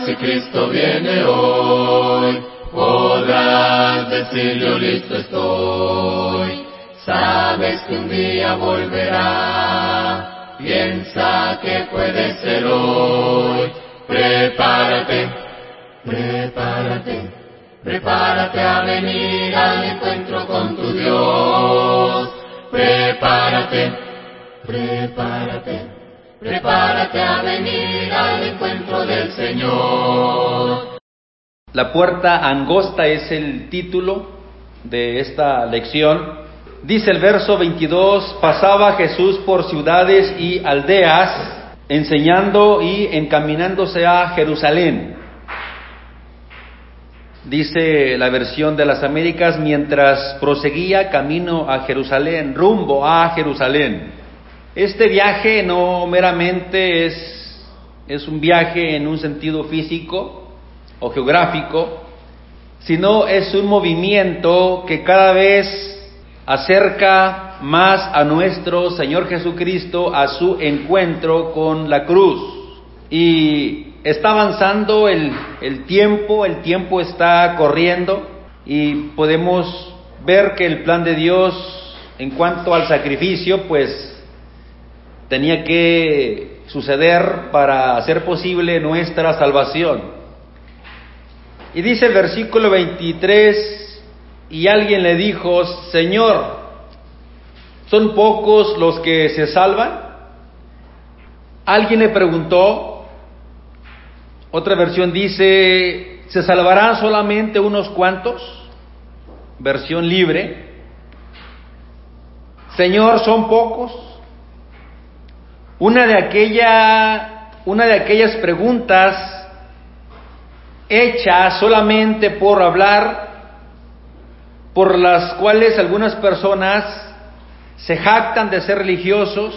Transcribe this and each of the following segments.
si Cristo viene hoy, podrás decir yo listo estoy. Sabes que un día volverá, piensa que puede ser hoy. Prepárate, prepárate, prepárate a venir al encuentro con tu Dios. Prepárate, prepárate, prepárate a venir al encuentro del Señor. La puerta angosta es el título de esta lección. Dice el verso 22, pasaba Jesús por ciudades y aldeas, enseñando y encaminándose a Jerusalén. Dice la versión de las Américas, mientras proseguía camino a Jerusalén, rumbo a Jerusalén. Este viaje no meramente es un viaje en un sentido físico o geográfico, sino es un movimiento que cada vez acerca más a nuestro Señor Jesucristo, a su encuentro con la cruz. Y está avanzando el tiempo está corriendo, y podemos ver que el plan de Dios en cuanto al sacrificio, pues tenía que suceder para hacer posible nuestra salvación. Y dice el versículo 23, y alguien le dijo, Señor, ¿son pocos los que se salvan? Alguien le preguntó. Otra versión dice, ¿se salvarán solamente unos cuantos? Versión libre. Señor, ¿son pocos? Una de aquellas preguntas hechas solamente por hablar, por las cuales algunas personas se jactan de ser religiosos,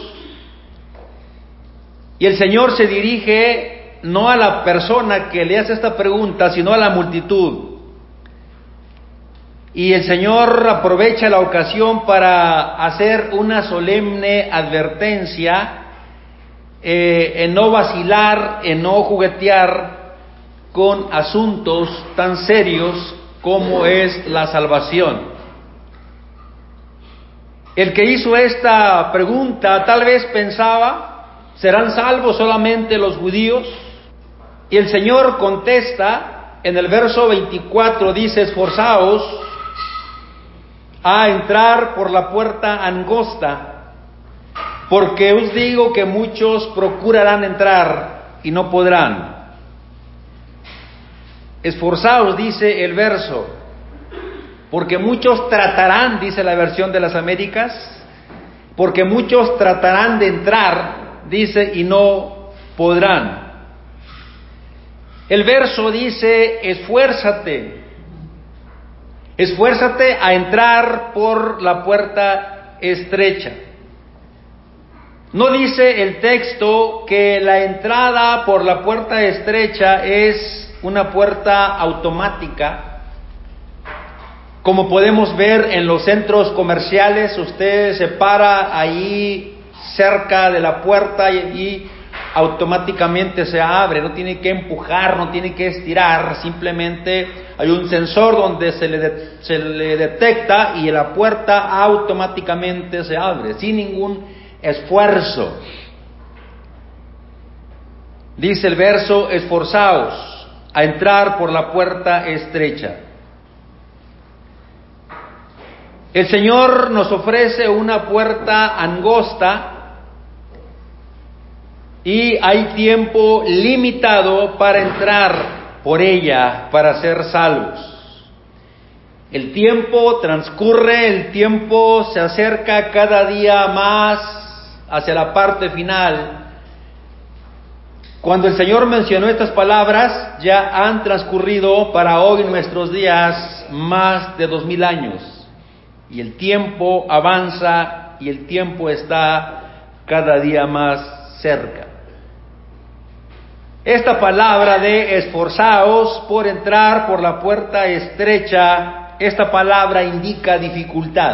y el Señor se dirige no a la persona que le hace esta pregunta, sino a la multitud. Y el Señor aprovecha la ocasión para hacer una solemne advertencia, en no vacilar, en no juguetear con asuntos tan serios como es la salvación. El que hizo esta pregunta tal vez pensaba, ¿serán salvos solamente los judíos? Y el Señor contesta en el verso 24, dice, esforzaos a entrar por la puerta angosta, porque os digo que muchos procurarán entrar y no podrán. Esforzaos, dice el verso, porque muchos tratarán, dice la versión de las Américas, porque muchos tratarán de entrar, dice, y no podrán. El verso dice, esfuérzate a entrar por la puerta estrecha. No dice el texto que la entrada por la puerta estrecha es una puerta automática, como podemos ver en los centros comerciales. Usted se para ahí cerca de la puerta y automáticamente se abre, no tiene que empujar, no tiene que estirar, simplemente hay un sensor donde se le detecta y la puerta automáticamente se abre, sin ningún esfuerzo. Dice el verso, esforzaos a entrar por la puerta estrecha. El Señor nos ofrece una puerta angosta y hay tiempo limitado para entrar por ella, para ser salvos. El tiempo transcurre, el tiempo se acerca cada día más hacia la parte final. Cuando el Señor mencionó estas palabras, ya han transcurrido para hoy nuestros días más de 2000 años. Y el tiempo avanza y el tiempo está cada día más cerca. Esta palabra de esforzaos por entrar por la puerta estrecha, esta palabra indica dificultad.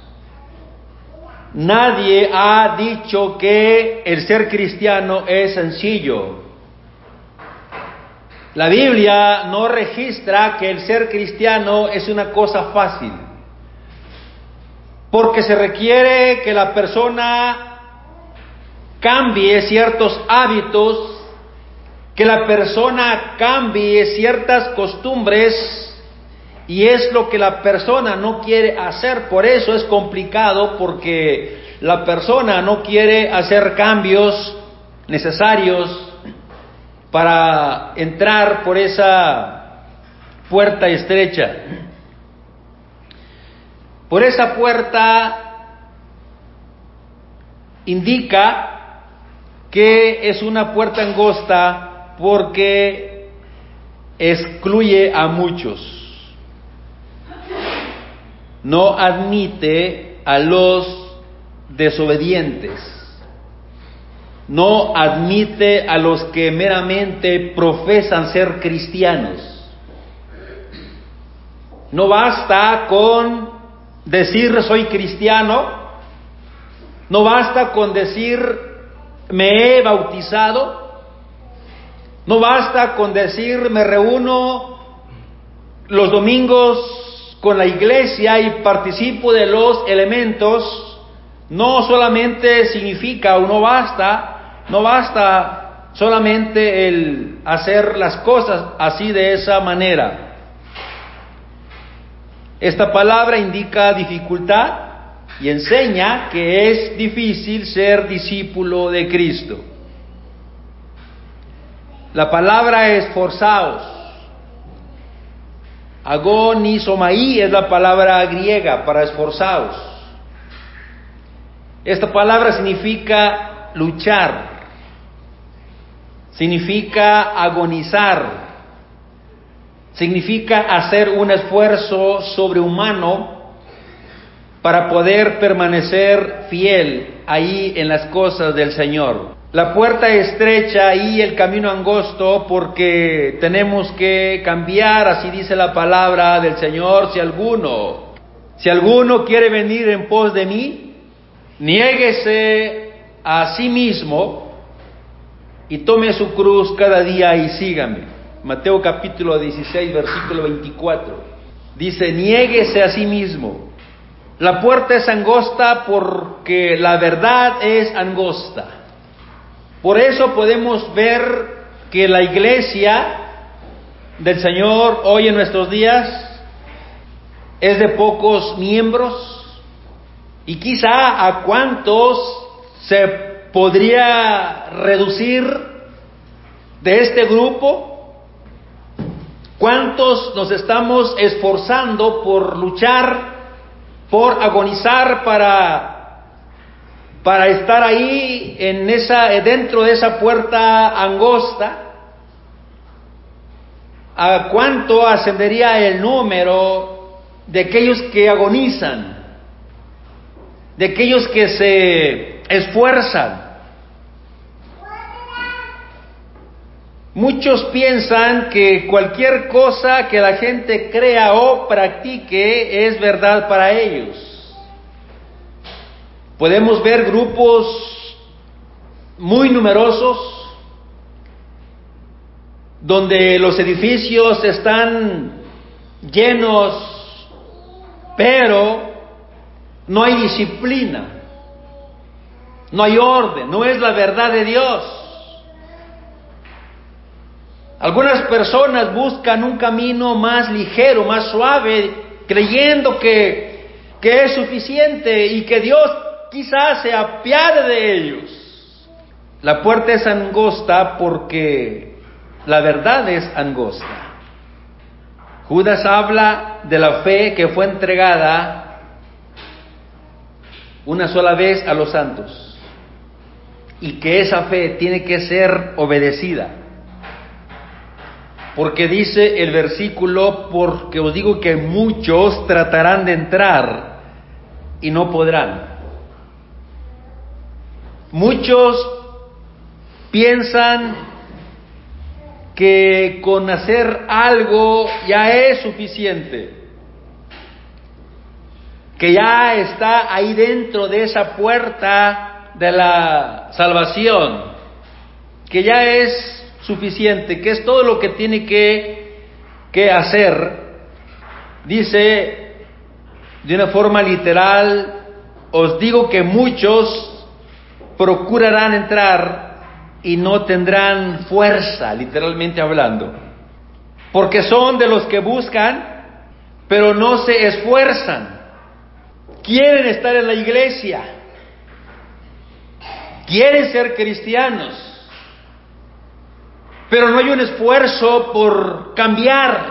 Nadie ha dicho que el ser cristiano es sencillo. La Biblia no registra que el ser cristiano es una cosa fácil, porque se requiere que la persona cambie ciertos hábitos, que la persona cambie ciertas costumbres, y es lo que la persona no quiere hacer. Por eso es complicado, porque la persona no quiere hacer cambios necesarios para entrar por esa puerta estrecha. Por esa puerta indica que es una puerta angosta porque excluye a muchos. No admite a los desobedientes. No admite a los que meramente profesan ser cristianos. No basta con decir soy cristiano, no basta con decir me he bautizado, no basta con decir me reúno los domingos con la iglesia y participo de los elementos. No solamente significa o no basta solamente el hacer las cosas así de esa manera. Esta palabra indica dificultad y enseña que es difícil ser discípulo de Cristo. La palabra esforzaos. Agonizomai es la palabra griega para esforzaos. Esta palabra significa luchar, significa agonizar, significa hacer un esfuerzo sobrehumano para poder permanecer fiel ahí en las cosas del Señor. La puerta estrecha y el camino angosto porque tenemos que cambiar, así dice la palabra del Señor, si alguno quiere venir en pos de mí, niéguese a sí mismo y tome su cruz cada día y sígame. Mateo capítulo 16, versículo 24. Dice, niéguese a sí mismo. La puerta es angosta porque la verdad es angosta. Por eso podemos ver que la iglesia del Señor hoy en nuestros días es de pocos miembros. Y quizá a cuántos se podría reducir de este grupo, cuántos nos estamos esforzando por luchar, por agonizar para estar ahí dentro de esa puerta angosta. ¿A cuánto ascendería el número de aquellos que agonizan? De aquellos que se esfuerzan. Muchos piensan que cualquier cosa que la gente crea o practique es verdad para ellos. Podemos ver grupos muy numerosos donde los edificios están llenos, pero no hay disciplina, no hay orden, no es la verdad de Dios. Algunas personas buscan un camino más ligero, más suave, creyendo que es suficiente y que Dios quizás se apiade de ellos. La puerta es angosta porque la verdad es angosta. Judas habla de la fe que fue entregada una sola vez a los santos y que esa fe tiene que ser obedecida, porque dice el versículo, porque os digo que muchos tratarán de entrar y no podrán. Muchos piensan que con hacer algo ya es suficiente, que ya está ahí dentro de esa puerta de la salvación, que ya es suficiente, que es todo lo que tiene que hacer. Dice de una forma literal, os digo que muchos procurarán entrar y no tendrán fuerza, literalmente hablando, porque son de los que buscan, pero no se esfuerzan. Quieren estar en la iglesia, quieren ser cristianos, pero no hay un esfuerzo por cambiar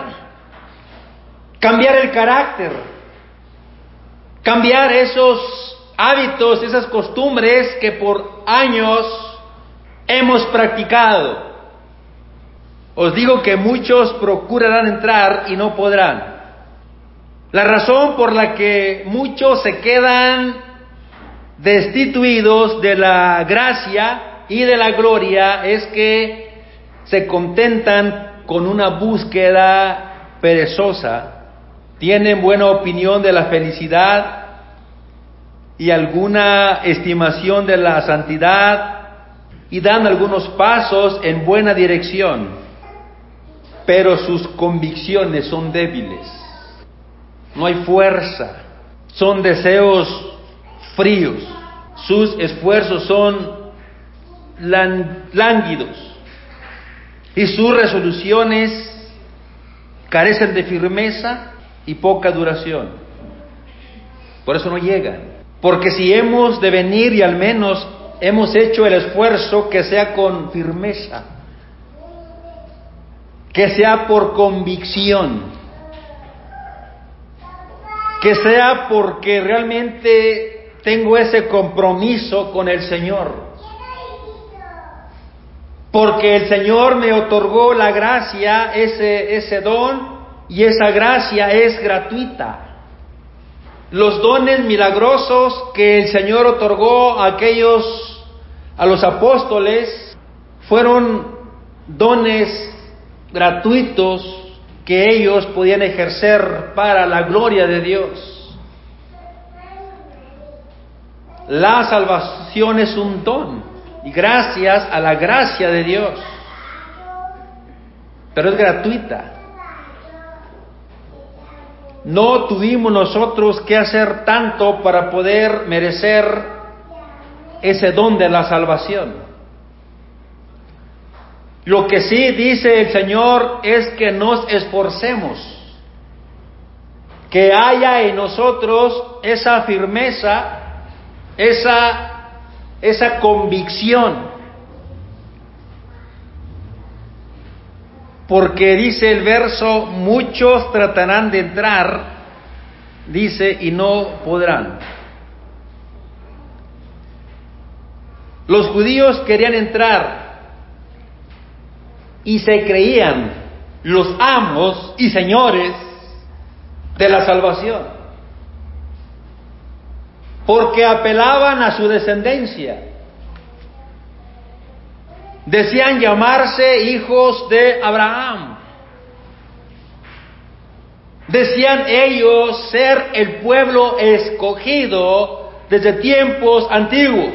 el carácter, cambiar esos hábitos, esas costumbres que por años hemos practicado. Os digo que muchos procurarán entrar y no podrán. La razón por la que muchos se quedan destituidos de la gracia y de la gloria es que se contentan con una búsqueda perezosa, tienen buena opinión de la felicidad y alguna estimación de la santidad y dan algunos pasos en buena dirección, pero sus convicciones son débiles, no hay fuerza, son deseos fríos, sus esfuerzos son lánguidos y sus resoluciones carecen de firmeza y poca duración. Por eso no llegan. Porque si hemos de venir y al menos hemos hecho el esfuerzo, que sea con firmeza, que sea por convicción, que sea porque realmente tengo ese compromiso con el Señor, porque el Señor me otorgó la gracia, ese don, y esa gracia es gratuita. Los dones milagrosos que el Señor otorgó a los apóstoles, fueron dones gratuitos que ellos podían ejercer para la gloria de Dios. La salvación es un don, y gracias a la gracia de Dios, pero es gratuita. No tuvimos nosotros que hacer tanto para poder merecer ese don de la salvación. Lo que sí dice el Señor es que nos esforcemos, que haya en nosotros esa firmeza, esa convicción. Porque dice el verso, muchos tratarán de entrar, dice, y no podrán. Los judíos querían entrar y se creían los amos y señores de la salvación, porque apelaban a su descendencia. Decían llamarse hijos de Abraham. Decían ellos ser el pueblo escogido desde tiempos antiguos.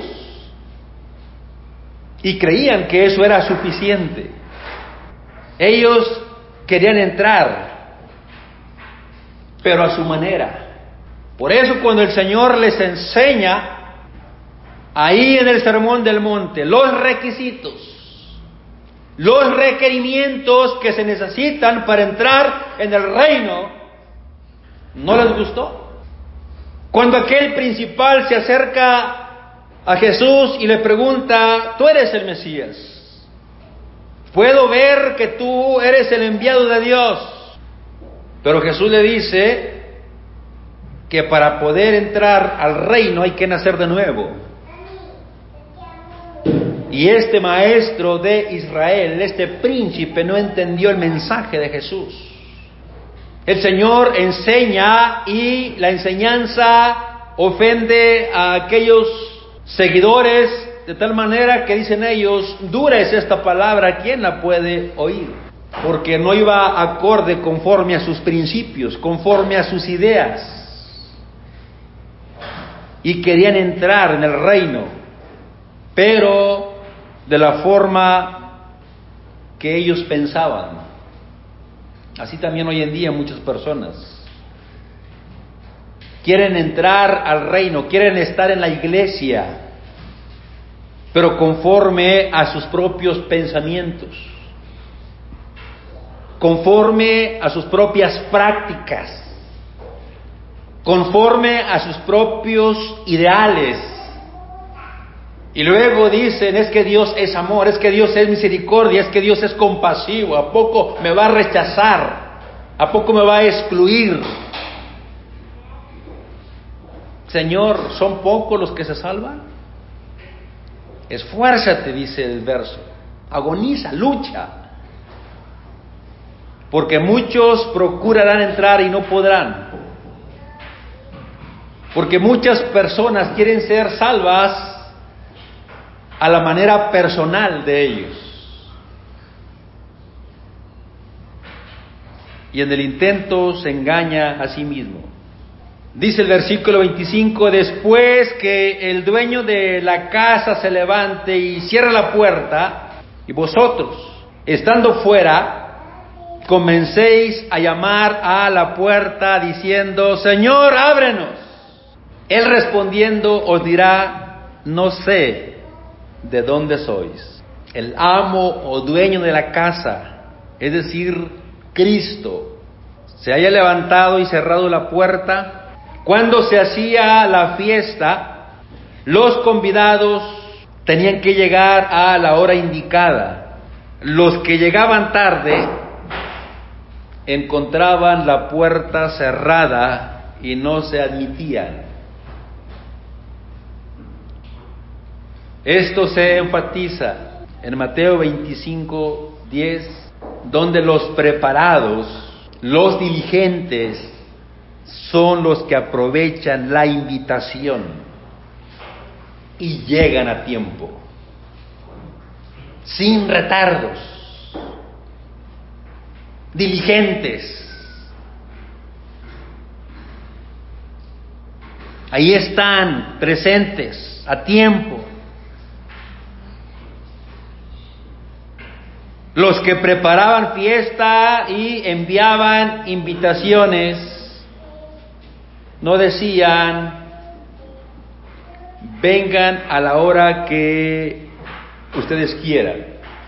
Y creían que eso era suficiente. Ellos querían entrar, pero a su manera. Por eso cuando el Señor les enseña ahí en el Sermón del Monte los requisitos, los requerimientos que se necesitan para entrar en el reino, no les gustó. Cuando aquel principal se acerca a Jesús y le pregunta, ¿tú eres el Mesías? Puedo ver que tú eres el enviado de Dios. Pero Jesús le dice que para poder entrar al reino hay que nacer de nuevo. Y este maestro de Israel, este príncipe, no entendió el mensaje de Jesús. El Señor enseña y la enseñanza ofende a aquellos seguidores de tal manera que dicen ellos, dura es esta palabra, ¿quién la puede oír? Porque no iba acorde conforme a sus principios, conforme a sus ideas. Y querían entrar en el reino, pero de la forma que ellos pensaban. Así también hoy en día muchas personas quieren entrar al reino, quieren estar en la iglesia, pero conforme a sus propios pensamientos, conforme a sus propias prácticas, conforme a sus propios ideales. Y luego dicen, es que Dios es amor, es que Dios es misericordia, es que Dios es compasivo. ¿A poco me va a rechazar? ¿A poco me va a excluir? Señor, ¿son pocos los que se salvan? Esfuérzate, dice el verso. Agoniza, lucha. Porque muchos procurarán entrar y no podrán. Porque muchas personas quieren ser salvas a la manera personal de ellos. Y en el intento se engaña a sí mismo. Dice el versículo 25, después que el dueño de la casa se levante y cierre la puerta, y vosotros, estando fuera, comencéis a llamar a la puerta diciendo, Señor, ábrenos. Él respondiendo os dirá, no sé de dónde sois. El amo o dueño de la casa, es decir, Cristo, se haya levantado y cerrado la puerta. Cuando se hacía la fiesta, los convidados tenían que llegar a la hora indicada. Los que llegaban tarde encontraban la puerta cerrada y no se admitían. Esto se enfatiza en Mateo 25:10, donde los preparados, los diligentes, son los que aprovechan la invitación y llegan a tiempo, sin retardos, diligentes. Ahí están, presentes, a tiempo. Los que preparaban fiesta y enviaban invitaciones, no decían, vengan a la hora que ustedes quieran.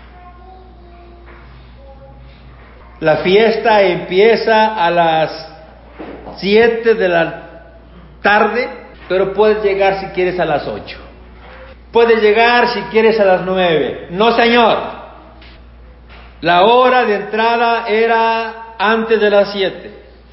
La fiesta empieza a las 7 de la tarde, pero puedes llegar si quieres a las 8. Puedes llegar si quieres a las 9. No, señor. La hora de entrada era antes de las 7.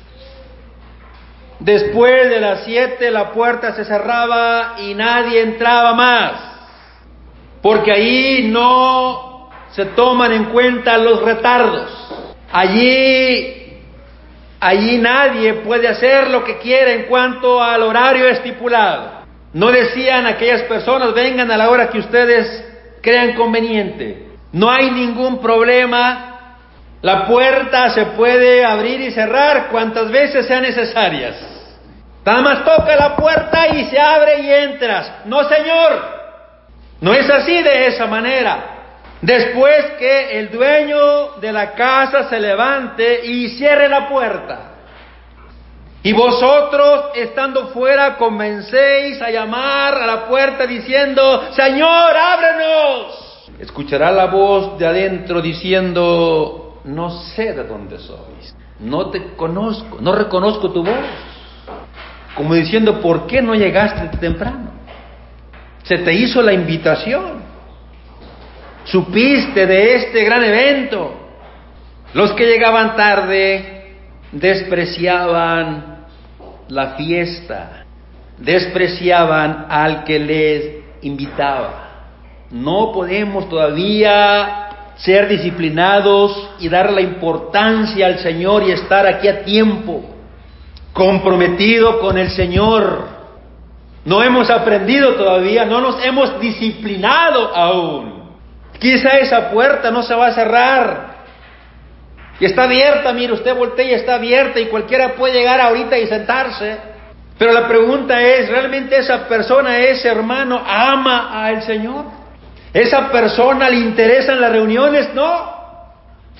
Después de las 7 la puerta se cerraba y nadie entraba más, porque ahí no se toman en cuenta los retardos. Allí nadie puede hacer lo que quiera en cuanto al horario estipulado. No decían a aquellas personas, vengan a la hora que ustedes crean conveniente. No hay ningún problema. La puerta se puede abrir y cerrar cuantas veces sean necesarias. Nada más toca la puerta y se abre y entras. No, señor. No es así, de esa manera. Después que el dueño de la casa se levante y cierre la puerta, y vosotros, estando fuera, comencéis a llamar a la puerta diciendo, Señor, ábrenos. Escuchará la voz de adentro diciendo, no sé de dónde sois, no te conozco, no reconozco tu voz. Como diciendo, ¿por qué no llegaste temprano? Se te hizo la invitación. Supiste de este gran evento. Los que llegaban tarde despreciaban la fiesta, despreciaban al que les invitaba. No podemos todavía ser disciplinados y dar la importancia al Señor y estar aquí a tiempo, comprometido con el Señor. No hemos aprendido todavía, no nos hemos disciplinado aún. Quizá esa puerta no se va a cerrar y está abierta, mire, usted voltea y está abierta y cualquiera puede llegar ahorita y sentarse. Pero la pregunta es, ¿realmente esa persona, ese hermano, ama al Señor? ¿Esa persona le interesan las reuniones? No.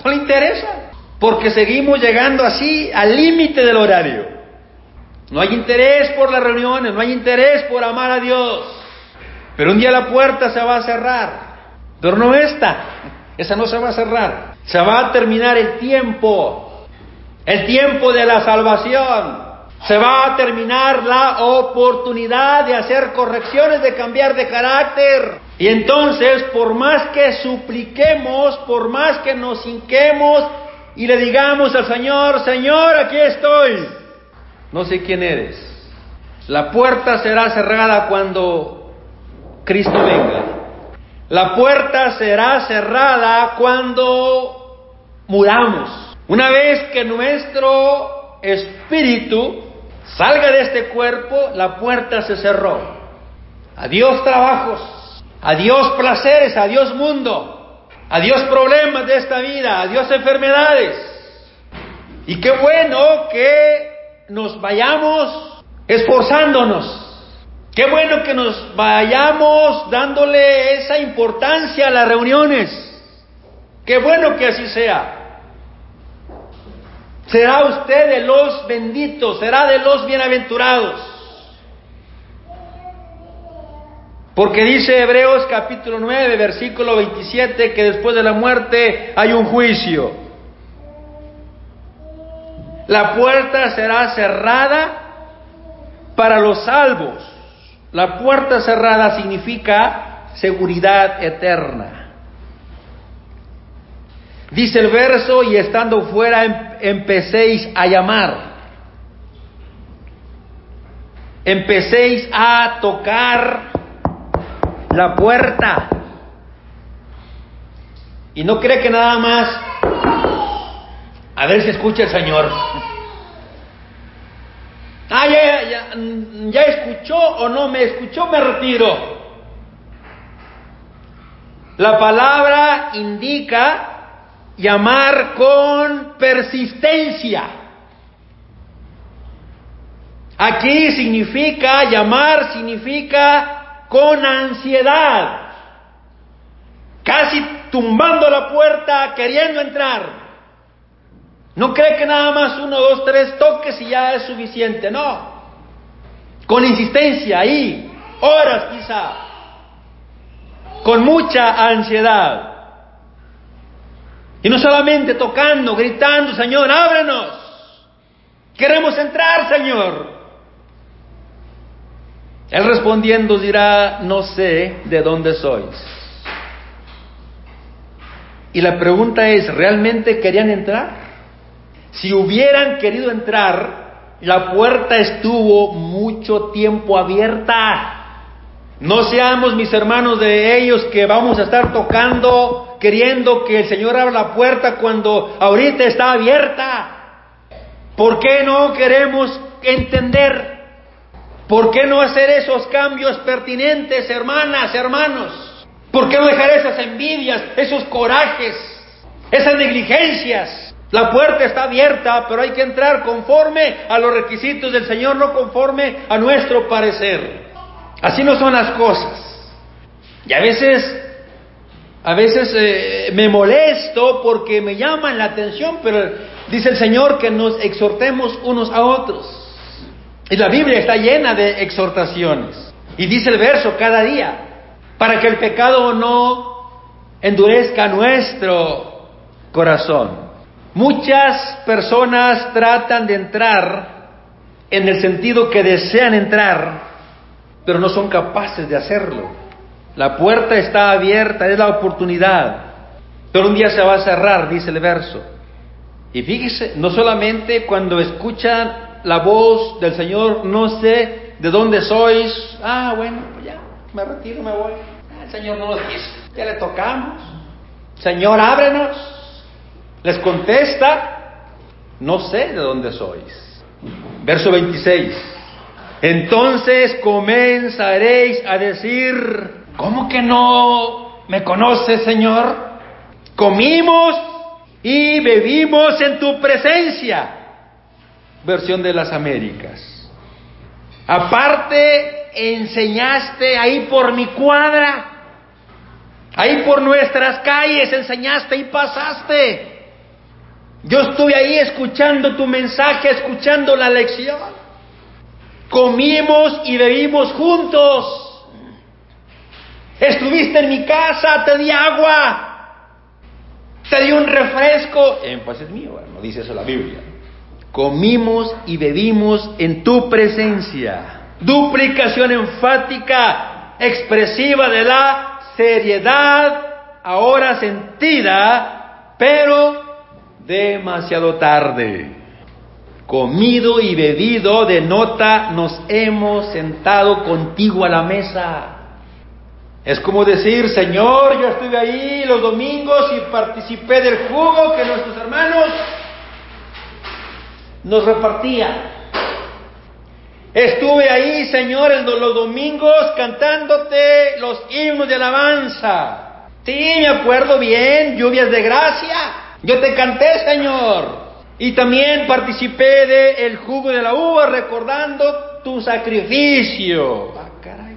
No le interesa, porque seguimos llegando así al límite del horario. No hay interés por las reuniones, no hay interés por amar a Dios. Pero un día la puerta se va a cerrar, pero no esa no se va a cerrar. Se va a terminar el tiempo de la salvación. Se va a terminar la oportunidad de hacer correcciones, de cambiar de carácter. Y entonces, por más que supliquemos, por más que nos hinquemos y le digamos al Señor, Señor, aquí estoy, no sé quién eres. La puerta será cerrada cuando Cristo venga. La puerta será cerrada cuando muramos. Una vez que nuestro espíritu salga de este cuerpo, la puerta se cerró. Adiós trabajos, adiós placeres, adiós mundo, adiós problemas de esta vida, adiós enfermedades. Y qué bueno que nos vayamos esforzándonos. Qué bueno que nos vayamos dándole esa importancia a las reuniones. Qué bueno que así sea. Será usted de los benditos, será de los bienaventurados. Porque dice Hebreos capítulo 9, versículo 27, que después de la muerte hay un juicio. La puerta será cerrada para los salvos. La puerta cerrada significa seguridad eterna. Dice el verso, y estando fuera empecéis a llamar. Empecéis a tocar la puerta. Y no cree que nada más, a ver si escucha el Señor. Ya escuchó o no me escuchó, me retiro. La palabra indica llamar con persistencia. Aquí significa, llamar significa con ansiedad, casi tumbando la puerta, queriendo entrar. No cree que nada más 1, 2, 3 toques y ya es suficiente, no. Con insistencia ahí, horas quizá, con mucha ansiedad. Y no solamente tocando, gritando, Señor, ábrenos. Queremos entrar, Señor. Él respondiendo dirá, no sé de dónde sois. Y la pregunta es, ¿realmente querían entrar? Si hubieran querido entrar, la puerta estuvo mucho tiempo abierta. No seamos, mis hermanos, de ellos que vamos a estar tocando, queriendo que el Señor abra la puerta cuando ahorita está abierta. ¿Por qué no queremos entender? ¿Por qué no hacer esos cambios pertinentes, hermanas, hermanos? ¿Por qué no dejar esas envidias, esos corajes, esas negligencias? La puerta está abierta, pero hay que entrar conforme a los requisitos del Señor, no conforme a nuestro parecer. Así no son las cosas. Y a veces me molesto porque me llaman la atención, pero dice el Señor que nos exhortemos unos a otros. Y la Biblia está llena de exhortaciones. Y dice el verso, cada día, para que el pecado no endurezca nuestro corazón. Muchas personas tratan de entrar en el sentido que desean entrar, pero no son capaces de hacerlo. La puerta está abierta, es la oportunidad, pero un día se va a cerrar, dice el verso. Y fíjese, no solamente cuando escuchan la voz del Señor, no sé de dónde sois, bueno, pues ya, me retiro, me voy. El Señor no nos quiso, ya le tocamos. Señor, ábrenos. Les contesta, no sé de dónde sois. Verso 26. Entonces comenzaréis a decir, ¿cómo que no me conoces, Señor? Comimos y bebimos en tu presencia. Versión de las Américas. Aparte, enseñaste ahí por mi cuadra, ahí por nuestras calles, enseñaste y pasaste. Yo estuve ahí escuchando tu mensaje, escuchando la lección. Comimos y bebimos juntos. Estuviste en mi casa, te di agua, te di un refresco. Pues es mío, no dice eso la Biblia. Comimos y bebimos en tu presencia. Duplicación enfática, expresiva de la seriedad, ahora sentida, pero demasiado tarde. Comido y bebido denota nos hemos sentado contigo a la mesa. Es como decir, Señor, yo estuve ahí los domingos y participé del jugo que nuestros hermanos nos repartían. Estuve ahí, Señor, los domingos cantándote los himnos de alabanza. Sí, me acuerdo bien, lluvias de gracia. Yo te canté, Señor. Y también participé del jugo de la uva recordando tu sacrificio. Ah, caray.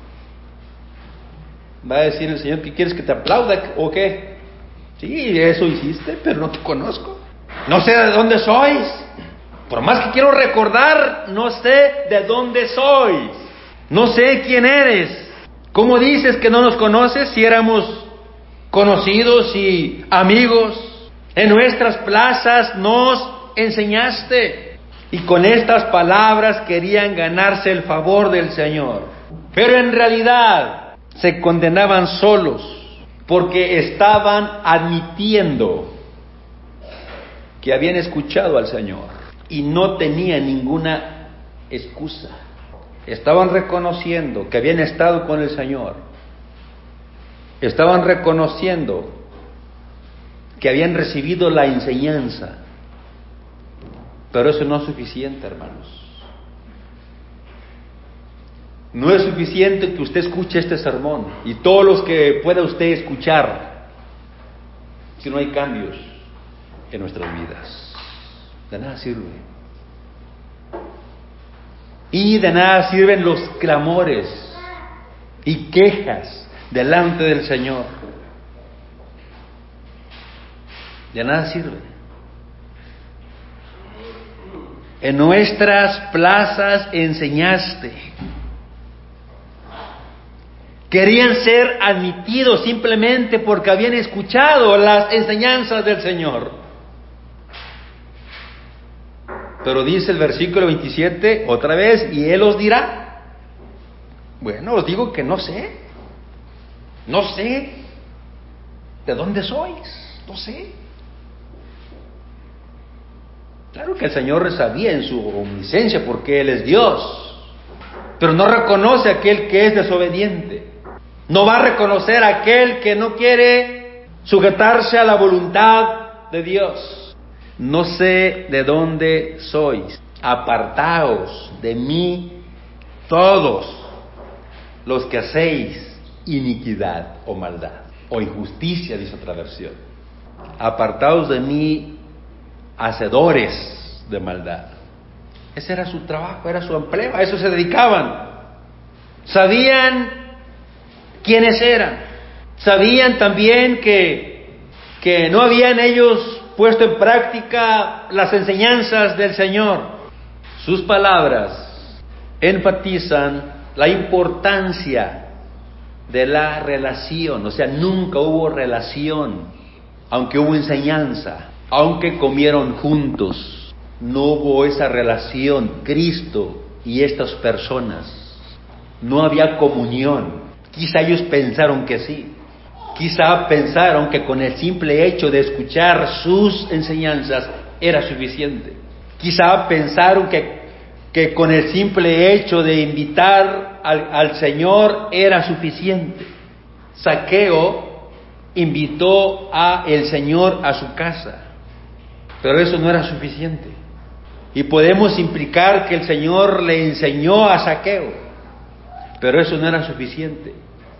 Va a decir el Señor, ¿qué quieres, que te aplauda o qué? Sí, eso hiciste, pero no te conozco. No sé de dónde sois. Por más que quiero recordar, no sé de dónde sois. No sé quién eres. ¿Cómo dices que no nos conoces si éramos conocidos y amigos? En nuestras plazas nos enseñaste. Y con estas palabras querían ganarse el favor del Señor. Pero en realidad se condenaban solos porque estaban admitiendo que habían escuchado al Señor y no tenían ninguna excusa. Estaban reconociendo que habían estado con el Señor. Estaban reconociendo que habían recibido la enseñanza. Pero eso no es suficiente, hermanos. No es suficiente que usted escuche este sermón y todos los que pueda usted escuchar si no hay cambios en nuestras vidas. De nada sirve. Y de nada sirven los clamores y quejas delante del Señor. De nada sirve. En nuestras plazas enseñaste. Querían ser admitidos simplemente porque habían escuchado las enseñanzas del Señor. Pero dice el versículo 27 otra vez, y Él os dirá. Bueno, os digo que no sé de dónde sois, no sé. Claro que el Señor sabía en su omnisciencia porque Él es Dios, pero no reconoce a aquel que es desobediente. No va a reconocer a aquel que no quiere sujetarse a la voluntad de Dios. No sé de dónde sois, apartaos de mí todos los que hacéis iniquidad o maldad, o injusticia, dice otra versión. Apartaos de mí, hacedores de maldad. Ese era su trabajo, era su empleo, a eso se dedicaban. Sabían quiénes eran, sabían también que no habían ellos puesto en práctica las enseñanzas del Señor. Sus palabras enfatizan la importancia de la relación, o sea, nunca hubo relación, aunque hubo enseñanza, aunque comieron juntos, no hubo esa relación, Cristo y estas personas, no había comunión. Quizá ellos pensaron que sí. Quizá pensaron que con el simple hecho de escuchar sus enseñanzas era suficiente. Quizá pensaron que con el simple hecho de invitar al Señor era suficiente. Zaqueo invitó al Señor a su casa, pero eso no era suficiente. Y podemos implicar que el Señor le enseñó a Zaqueo, pero eso no era suficiente.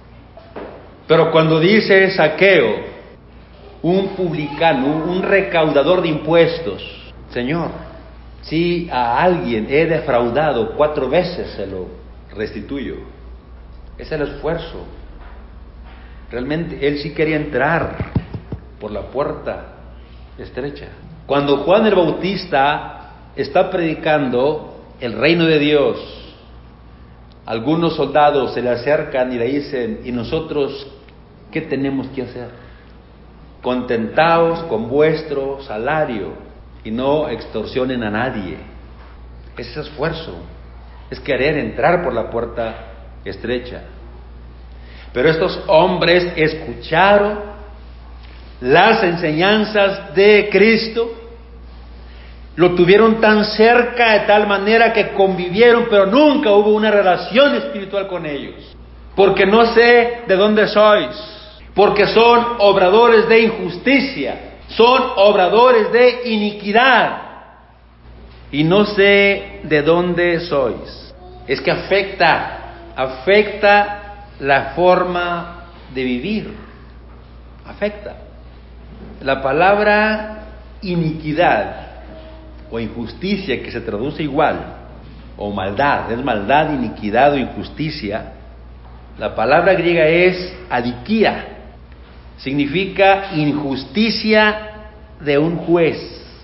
Pero cuando dice Zaqueo, un publicano, un recaudador de impuestos, Señor, si a alguien he defraudado 4 veces, se lo restituyo. Es el esfuerzo. Realmente él sí quería entrar por la puerta estrecha. Cuando Juan el Bautista está predicando el reino de Dios, algunos soldados se le acercan y le dicen: ¿y nosotros qué tenemos que hacer? Contentaos con vuestro salario y no extorsionen a nadie. Ese es esfuerzo, es querer entrar por la puerta estrecha. Pero estos hombres escucharon las enseñanzas de Cristo, lo tuvieron tan cerca de tal manera que convivieron, pero nunca hubo una relación espiritual con ellos. Porque no sé de dónde sois, porque son obradores de injusticia, son obradores de iniquidad, y no sé de dónde sois. Es que afecta la forma de vivir, afecta. La palabra iniquidad o injusticia, que se traduce igual, o maldad, es maldad, iniquidad o injusticia. La palabra griega es adikia, significa injusticia de un juez,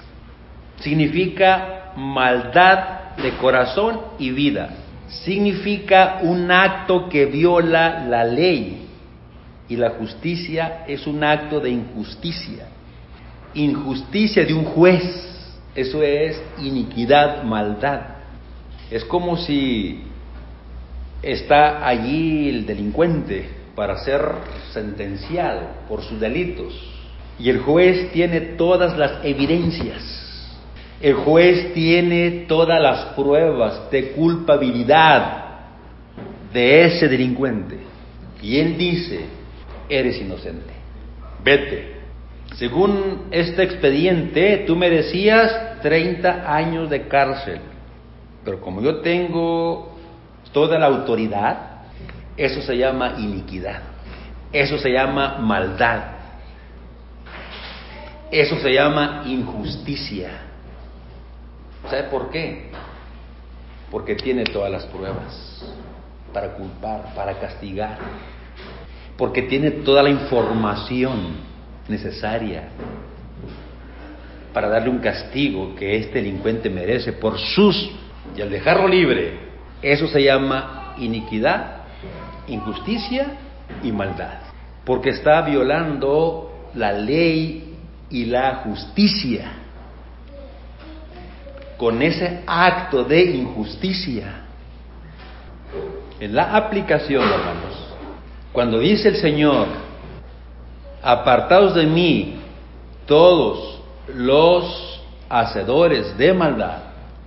significa maldad de corazón y vida, significa un acto que viola la ley, y la justicia es un acto de injusticia, injusticia de un juez. Eso es iniquidad, maldad. Es como si está allí el delincuente para ser sentenciado por sus delitos, y el juez tiene todas las evidencias, el juez tiene todas las pruebas de culpabilidad de ese delincuente, y él dice: eres inocente, vete. Según este expediente, tú merecías 30 años de cárcel, pero como yo tengo toda la autoridad, eso se llama iniquidad, eso se llama maldad, eso se llama injusticia. ¿Sabe por qué? Porque tiene todas las pruebas para culpar, para castigar, porque tiene toda la información necesaria para darle un castigo que este delincuente merece por sus, y al dejarlo libre, eso se llama iniquidad, injusticia y maldad, porque está violando la ley y la justicia con ese acto de injusticia. En la aplicación, hermanos, cuando dice el Señor: apartaos de mí todos los hacedores de maldad,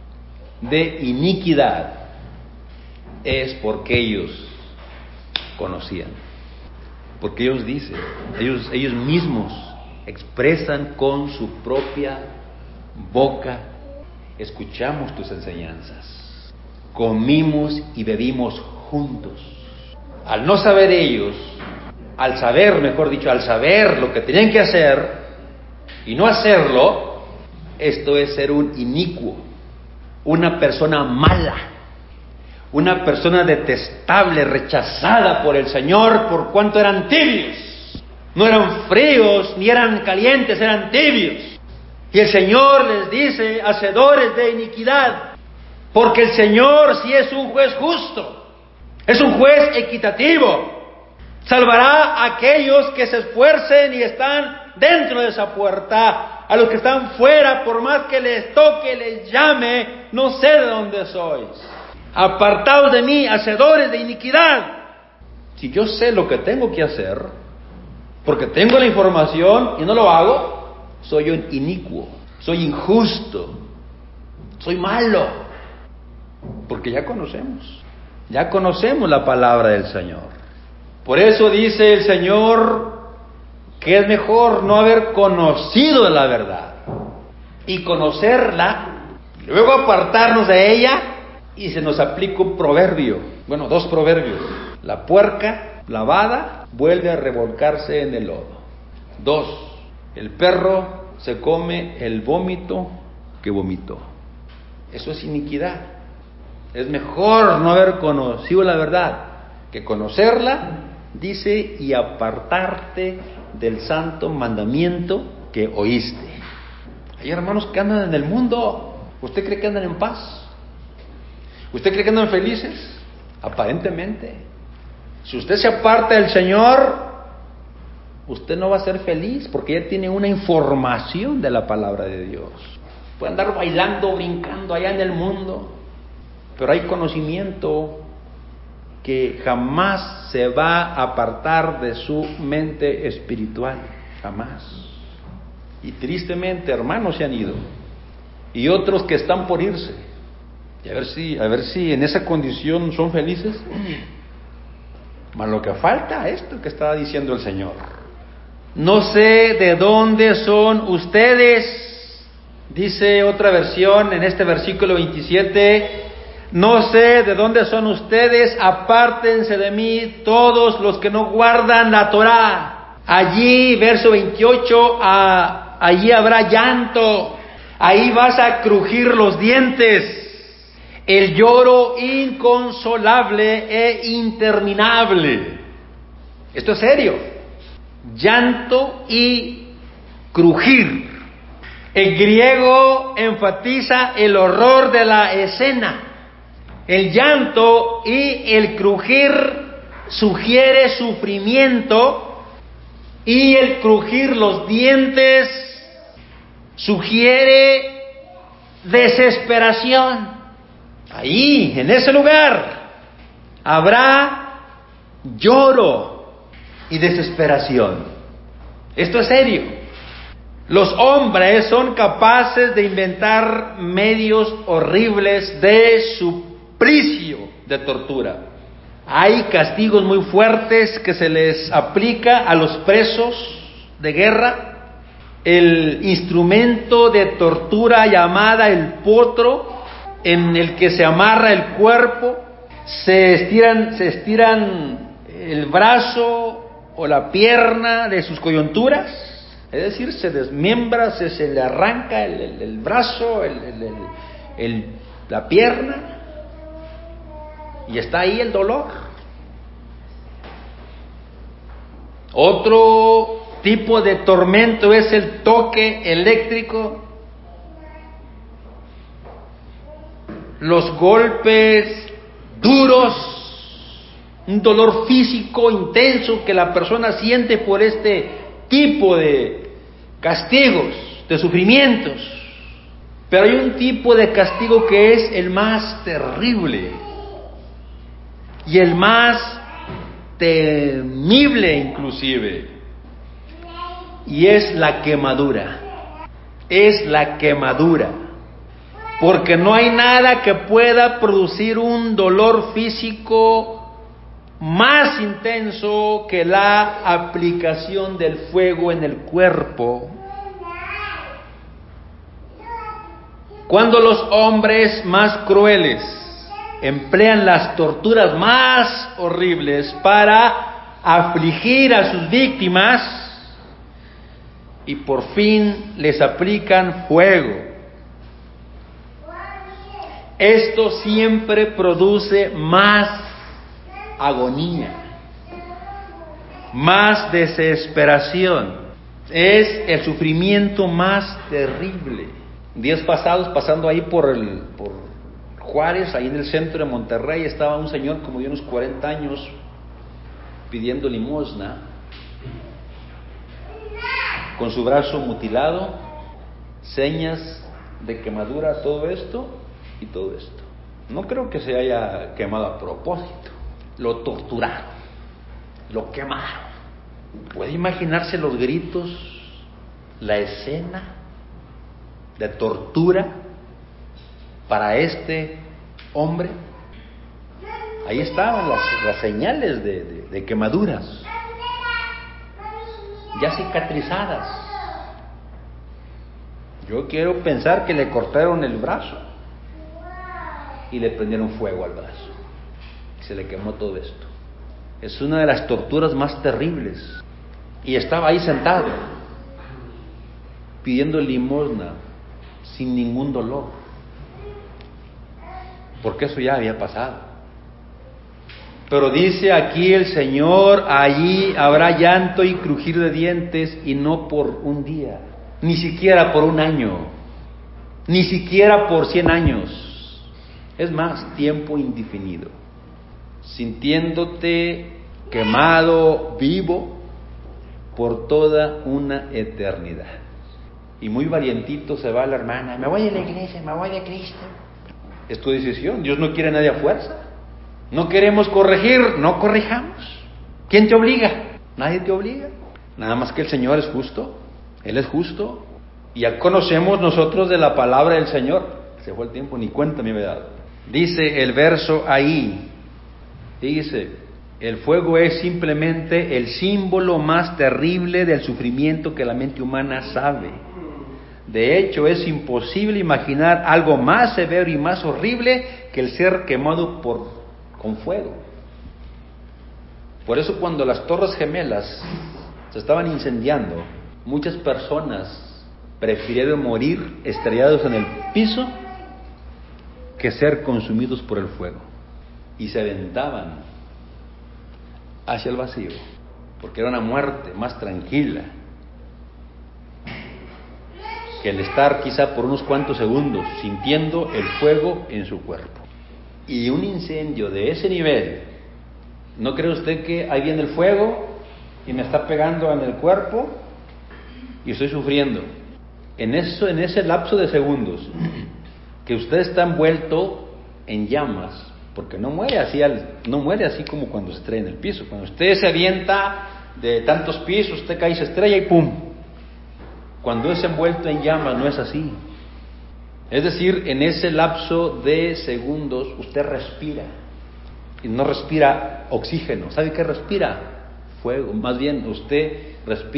de iniquidad, es porque ellos conocían, porque ellos dicen, ellos mismos expresan con su propia boca: escuchamos tus enseñanzas, comimos y bebimos juntos. Al no saber ellos, al saber lo que tenían que hacer y no hacerlo, esto es ser un inicuo, una persona mala, una persona detestable, rechazada por el Señor, por cuanto eran tibios. No eran fríos ni eran calientes, eran tibios. Y el Señor les dice: hacedores de iniquidad, porque el Señor sí es un juez justo, es un juez equitativo. Salvará a aquellos que se esfuercen y están dentro de esa puerta. A los que están fuera, por más que les toque, les llame: no sé de dónde sois. Apartaos de mí, hacedores de iniquidad. Si yo sé lo que tengo que hacer, porque tengo la información y no lo hago, soy un inicuo, soy injusto, soy malo. Porque ya conocemos la palabra del Señor. Por eso dice el Señor que es mejor no haber conocido la verdad y conocerla, y luego apartarnos de ella, y se nos aplica un proverbio, dos proverbios: la puerca lavada vuelve a revolcarse en el lodo. 2, el perro se come el vómito que vomitó. Eso es iniquidad. Es mejor no haber conocido la verdad que conocerla, dice, y apartarte del santo mandamiento que oíste. Hay hermanos que andan en el mundo. ¿Usted cree que andan en paz? ¿Usted cree que andan felices? Aparentemente. Si usted se aparta del Señor, usted no va a ser feliz porque ya tiene una información de la palabra de Dios. Puede andar bailando, brincando allá en el mundo, pero hay conocimiento que jamás se va a apartar de su mente espiritual, jamás. Y tristemente hermanos se han ido y otros que están por irse. Y a ver si en esa condición son felices. Mas lo que falta es esto que estaba diciendo el Señor. No sé de dónde son ustedes, dice otra versión en este versículo 27, no sé de dónde son ustedes, apártense de mí todos los que no guardan la Torá. Allí, verso 28, allí habrá llanto, ahí vas a crujir los dientes, el lloro inconsolable e interminable. Esto es serio. Llanto y crujir. El griego enfatiza el horror de la escena. El llanto y el crujir sugiere sufrimiento y el crujir los dientes sugiere desesperación. Ahí, en ese lugar, habrá lloro y desesperación. Esto es serio. Los hombres son capaces de inventar medios horribles de suplicio, de tortura. Hay castigos muy fuertes que se les aplica a los presos de guerra. El instrumento de tortura llamada el potro, en el que se amarra el cuerpo, se estiran el brazo o la pierna de sus coyunturas, es decir, se desmiembra, se le arranca el brazo, la pierna, y está ahí el dolor. Otro tipo de tormento es el toque eléctrico, los golpes duros, un dolor físico intenso que la persona siente por este tipo de castigos, de sufrimientos. Pero hay un tipo de castigo que es el más terrible y el más temible inclusive, y es la quemadura. Es la quemadura. Porque no hay nada que pueda producir un dolor físico más intenso que la aplicación del fuego en el cuerpo. Cuando los hombres más crueles emplean las torturas más horribles para afligir a sus víctimas y por fin les aplican fuego, esto siempre produce más agonía, más desesperación. Es el sufrimiento más terrible. Días pasados, pasando ahí por Juárez, ahí en el centro de Monterrey, estaba un señor como de unos 40 años pidiendo limosna, con su brazo mutilado, señas de quemadura, todo esto. No creo que se haya quemado a propósito. Lo torturaron, lo quemaron. ¿Puede imaginarse los gritos, la escena de tortura para este hombre? Ahí estaban las señales de quemaduras, ya cicatrizadas. Yo quiero pensar que le cortaron el brazo y le prendieron fuego al brazo. Se le quemó todo esto. Es una de las torturas más terribles. Y estaba ahí sentado, pidiendo limosna, sin ningún dolor. Porque eso ya había pasado. Pero dice aquí el Señor, allí habrá llanto y crujir de dientes, y no por un día, ni siquiera por un año. ni siquiera por 100 años, es más, tiempo indefinido, sintiéndote quemado, vivo, por toda una eternidad. Y muy valientito se va la hermana, me voy de la iglesia, me voy de Cristo. Es tu decisión, Dios no quiere a nadie a fuerza. No queremos corregir, no corrijamos. ¿Quién te obliga? Nadie te obliga. Nada más que el Señor es justo, Él es justo. Y ya conocemos nosotros de la palabra del Señor. Se fue el tiempo, ni cuenta me había dado. Dice el verso ahí, dice, el fuego es simplemente el símbolo más terrible del sufrimiento que la mente humana sabe. De hecho, es imposible imaginar algo más severo y más horrible que el ser quemado con fuego. Por eso cuando las Torres Gemelas se estaban incendiando, muchas personas prefirieron morir estrellados en el piso que ser consumidos por el fuego. Y se aventaban hacia el vacío, porque era una muerte más tranquila que el estar quizá por unos cuantos segundos sintiendo el fuego en su cuerpo. Y un incendio de ese nivel, ¿no cree usted que ahí viene el fuego y me está pegando en el cuerpo y estoy sufriendo? En ese lapso de segundos que usted está envuelto en llamas, porque no muere así como cuando se estrella en el piso. Cuando usted se avienta de tantos pisos, usted cae y se estrella y ¡pum! Cuando es envuelto en llamas no es así. Es decir, en ese lapso de segundos usted respira. Y no respira oxígeno. ¿Sabe qué respira? Fuego. Más bien usted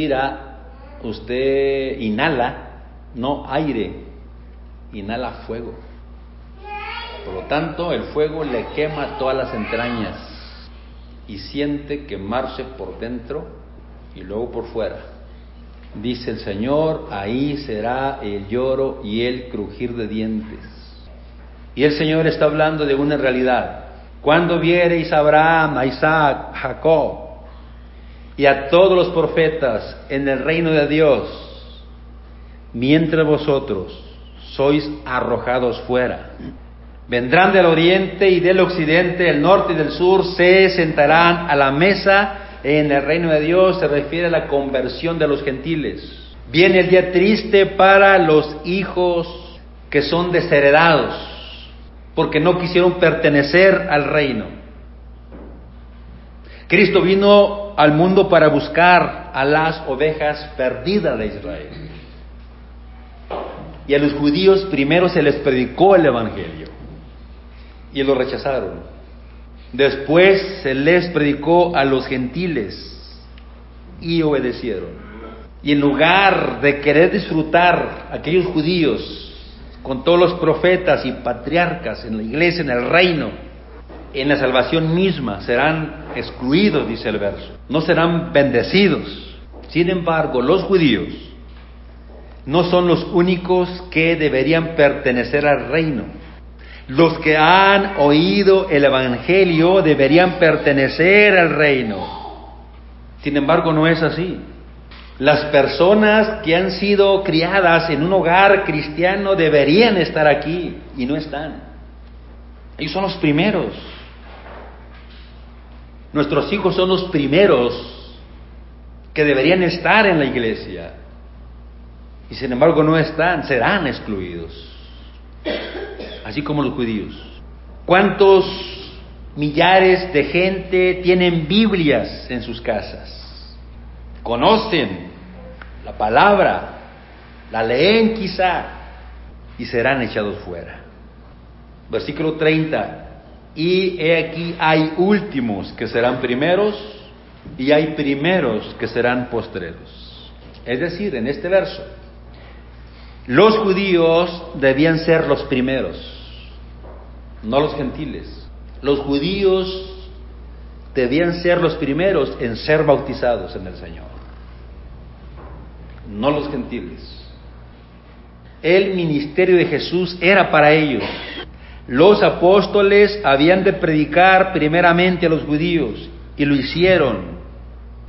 inhala, no aire, inhala fuego. Por lo tanto, el fuego le quema todas las entrañas y siente quemarse por dentro y luego por fuera. Dice el Señor, ahí será el lloro y el crujir de dientes. Y el Señor está hablando de una realidad. Cuando viereis a Abraham, a Isaac, a Jacob y a todos los profetas en el reino de Dios, mientras vosotros sois arrojados fuera, vendrán del oriente y del occidente, del norte y del sur, se sentarán a la mesa en el reino de Dios. Se refiere a la conversión de los gentiles. Viene el día triste para los hijos que son desheredados, porque no quisieron pertenecer al reino. Cristo vino al mundo para buscar a las ovejas perdidas de Israel. Y a los judíos primero se les predicó el evangelio y lo rechazaron. Después se les predicó a los gentiles y obedecieron. Y en lugar de querer disfrutar aquellos judíos con todos los profetas y patriarcas en la iglesia, en el reino, en la salvación misma, serán excluidos, dice el verso. No serán bendecidos. Sin embargo, los judíos no son los únicos que deberían pertenecer al reino. Los que han oído el evangelio deberían pertenecer al reino. Sin embargo, no es así. Las personas que han sido criadas en un hogar cristiano deberían estar aquí y no están. Ellos son los primeros. Nuestros hijos son los primeros que deberían estar en la iglesia. Y sin embargo no están, serán excluidos. Así como los judíos. ¿Cuántos millares de gente tienen Biblias en sus casas? Conocen la palabra, la leen quizá y serán echados fuera. Versículo 30. Y he aquí hay últimos que serán primeros y hay primeros que serán postreros. Es decir, en este verso, los judíos debían ser los primeros, no los gentiles. Los judíos debían ser los primeros en ser bautizados en el Señor, no los gentiles. El ministerio de Jesús era para ellos. Los apóstoles habían de predicar primeramente a los judíos y lo hicieron.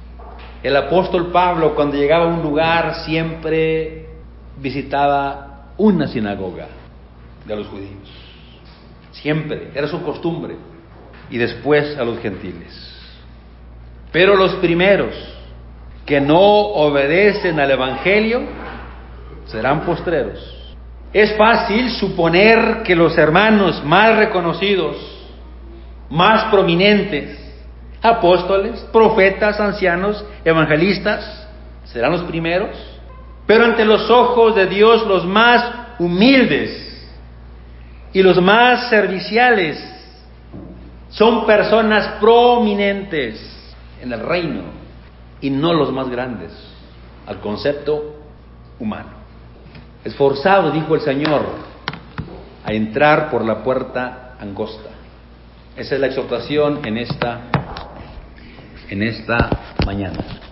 El apóstol Pablo, cuando llegaba a un lugar, siempre visitaba una sinagoga de los judíos. Siempre, era su costumbre. Y después a los gentiles. Pero los primeros que no obedecen al Evangelio serán postreros. Es fácil suponer que los hermanos más reconocidos, más prominentes, apóstoles, profetas, ancianos, evangelistas, serán los primeros. Pero ante los ojos de Dios, los más humildes y los más serviciales son personas prominentes en el reino y no los más grandes, al concepto humano. Esforzado, dijo el Señor, a entrar por la puerta angosta. Esa es la exhortación en esta mañana.